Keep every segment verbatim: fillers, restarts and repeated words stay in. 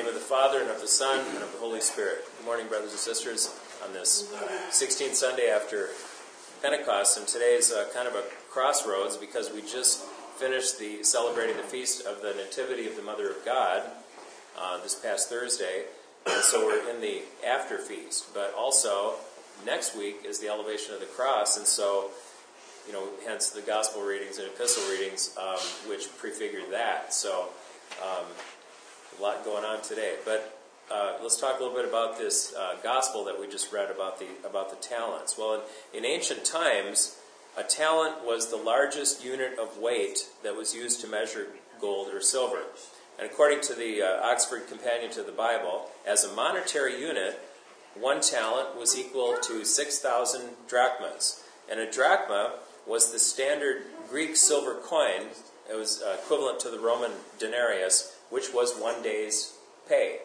of the Father, and of the Son, and of the Holy Spirit. Good morning, brothers and sisters, on this sixteenth Sunday after Pentecost. And today is uh, kind of a crossroads because we just finished the celebrating the feast of the Nativity of the Mother of God uh, this past Thursday. And so we're in the after feast. But also, next week is the elevation of the cross, and so, you know, hence the gospel readings and epistle readings, um, which prefigured that. So, um, a lot going on today. But uh, let's talk a little bit about this uh, gospel that we just read about the about the talents. Well, in, in ancient times, a talent was the largest unit of weight that was used to measure gold or silver. And according to the uh, Oxford Companion to the Bible, as a monetary unit, one talent was equal to six thousand drachmas. And a drachma was the standard Greek silver coin. It was uh, equivalent to the Roman denarius, which was one day's pay.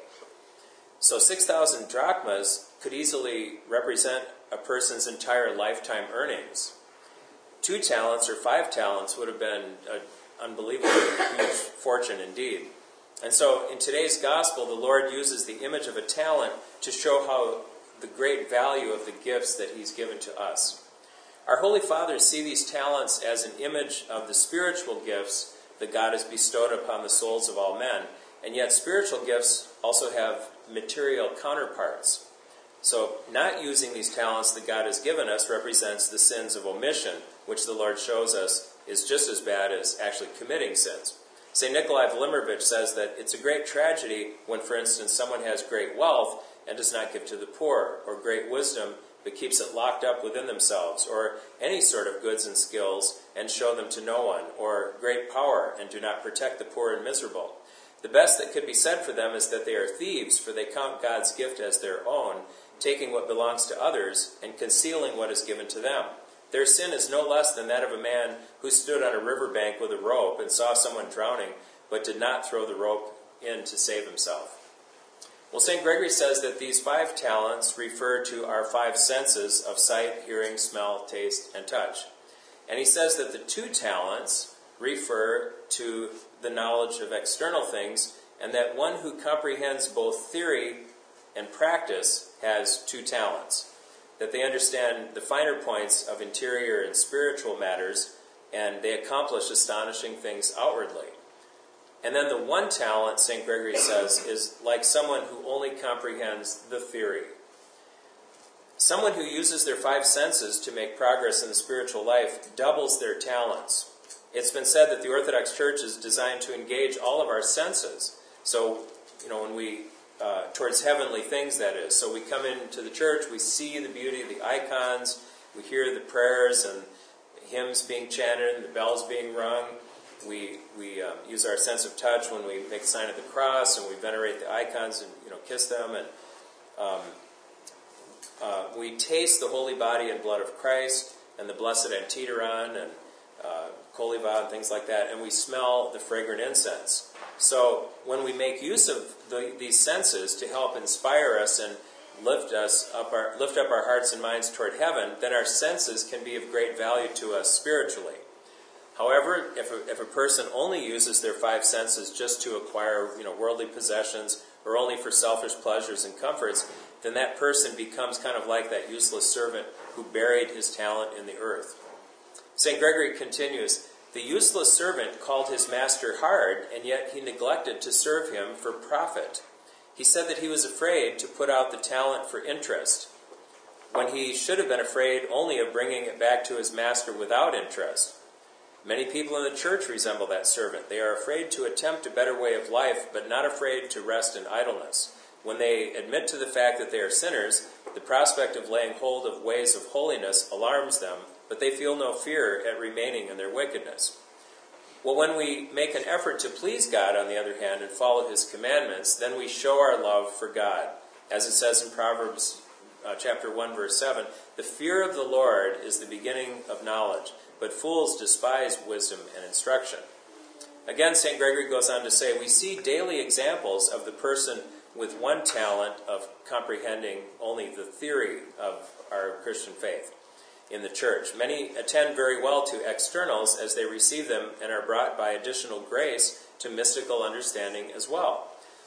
So six thousand drachmas could easily represent a person's entire lifetime earnings. Two talents or five talents would have been an unbelievably huge fortune indeed. And so in today's gospel, the Lord uses the image of a talent to show how the great value of the gifts that He's given to us. Our Holy Fathers see these talents as an image of the spiritual gifts that God has bestowed upon the souls of all men. And yet spiritual gifts also have material counterparts. So not using these talents that God has given us represents the sins of omission, which the Lord shows us is just as bad as actually committing sins. Saint Nikolai Velimirovich says that it's a great tragedy when, for instance, someone has great wealth and does not give to the poor, or great wisdom but keeps it locked up within themselves, or any sort of goods and skills and show them to no one, or great power and do not protect the poor and miserable. The best that could be said for them is that they are thieves, for they count God's gift as their own, taking what belongs to others and concealing what is given to them. Their sin is no less than that of a man who stood on a riverbank with a rope and saw someone drowning, but did not throw the rope in to save himself. Well, Saint Gregory says that these five talents refer to our five senses of sight, hearing, smell, taste, and touch. And he says that the two talents refer to the knowledge of external things, and that one who comprehends both theory and practice has two talents. That they understand the finer points of interior and spiritual matters, and they accomplish astonishing things outwardly. And then the one talent, Saint Gregory says, is like someone who only comprehends the theory. Someone who uses their five senses to make progress in the spiritual life doubles their talents. It's been said that the Orthodox Church is designed to engage all of our senses. So, you know, when we, uh, towards heavenly things, that is. So we come into the church, we see the beauty of the icons, we hear the prayers and hymns being chanted and the bells being rung. We we um, use our sense of touch when we make the sign of the cross, and we venerate the icons and, you know, kiss them, and um, uh, we taste the holy body and blood of Christ and the blessed Antiteron and uh, Koliva and things like that, and we smell the fragrant incense. So when we make use of the, these senses to help inspire us and lift us up our lift up our hearts and minds toward heaven, then our senses can be of great value to us spiritually. However, if a, if a person only uses their five senses just to acquire, you know, worldly possessions, or only for selfish pleasures and comforts, then that person becomes kind of like that useless servant who buried his talent in the earth. Saint Gregory continues, the useless servant called his master hard, and yet he neglected to serve him for profit. He said that he was afraid to put out the talent for interest, when he should have been afraid only of bringing it back to his master without interest. Many people in the church resemble that servant. They are afraid to attempt a better way of life, but not afraid to rest in idleness. When they admit to the fact that they are sinners, the prospect of laying hold of ways of holiness alarms them, but they feel no fear at remaining in their wickedness. Well, when we make an effort to please God, on the other hand, and follow His commandments, then we show our love for God. As it says in Proverbs uh, chapter one, verse seven, the fear of the Lord is the beginning of knowledge, but fools despise wisdom and instruction. Again, Saint Gregory goes on to say, we see daily examples of the person with one talent of comprehending only the theory of our Christian faith in the church. Many attend very well to externals as they receive them and are brought by additional grace to mystical understanding as well.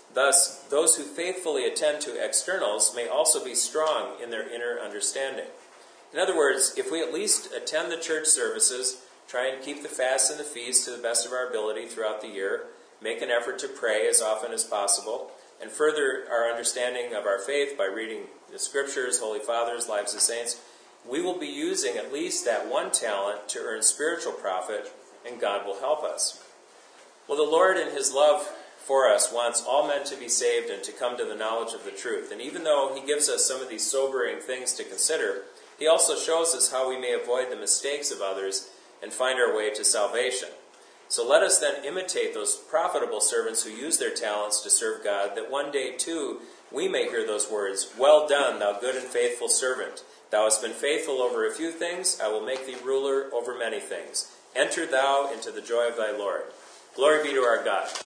Thus, those who faithfully attend to externals may also be strong in their inner understanding. In other words, if we at least attend the church services, try and keep the fasts and the feasts to the best of our ability throughout the year, make an effort to pray as often as possible, and further our understanding of our faith by reading the Scriptures, Holy Fathers, Lives of Saints, we will be using at least that one talent to earn spiritual profit, and God will help us. Well, the Lord in His love for us wants all men to be saved and to come to the knowledge of the truth. And even though He gives us some of these sobering things to consider, He also shows us how we may avoid the mistakes of others and find our way to salvation. So let us then imitate those profitable servants who use their talents to serve God, that one day too we may hear those words, "Well done, thou good and faithful servant. Thou hast been faithful over a few things, I will make thee ruler over many things. Enter thou into the joy of thy Lord." Glory be to our God.